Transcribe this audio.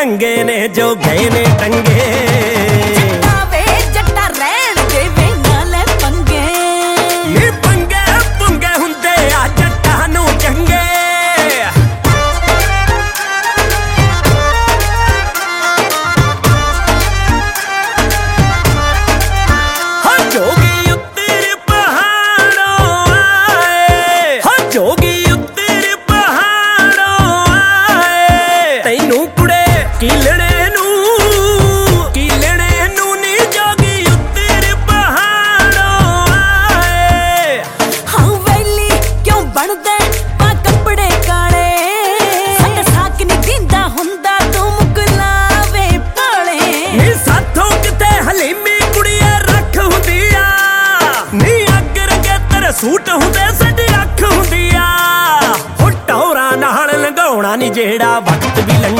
ਚੰਗੇ ਨੇ ਜੋ ਗਏ ਨੇ ਟੰਗੇ। ਜੱਟਾ ਵੇ ਜੱਟਾ ਰਹਿਣ ਦੇ ਵੇ ਨਾਲੇ ਪੰਗੇ ਨੀ ਪੰਗੇ ਪੁੰਗੇ ਹੁੰਦੇ ਆ ਜੱਟਾਂ ਨੂੰ ਚੰਗੇ। ਹਾਂ ਜੋਗੀ ਉੱਤਰ ਪਹਾੜੋਂ ਆਏ, ਹਾਂ ਜੋਗੀ ਉੱਤਰ ਪਹਾੜੋਂ ਆਏ। ਤੈਨੂੰ ਕੁੜੇ ਕੀ ਲੈਣੇ ਨੂੰ ਨੀ ਜੋਗੀ ਉੱਤਰ ਪਹਾੜੋਂ ਆਏ। ਹਾਂ ਵੈਲੀ ਕਿਉਂ ਬਣਦਾ ਪਾ ਕੱਪੜੇ ਕਾਲੇ ਸਾਡਾ ਸਾਕ ਨੀ ਦਿੰਦਾ ਹੁੰਦਾ ਤੂੰ ਮੁਕਲਾਵੇ ਪਾਲੇ। ਨੀ ਸਾਥੋਂ ਕਿਤੇ ਹਲੀਮੀ ਕੁੜੀਏ ਰੱਖ ਹੁੰਦੀ ਆ, ਨੀ ਅੱਗ ਰੰਗੇ ਤੇਰੇ ਸੂਟ ਹੁੰਦੇ ਸਾਡੀ ਅੱਖ ਹੁੰਦੀ ਆ। ਉਹ ਟੌਰਾਂ ਨਾਲ ਲੰਘਾਉਣਾ ਨੀ ਜਿਹੜਾ ਵਕਤ ਵੀ ਲੰਘ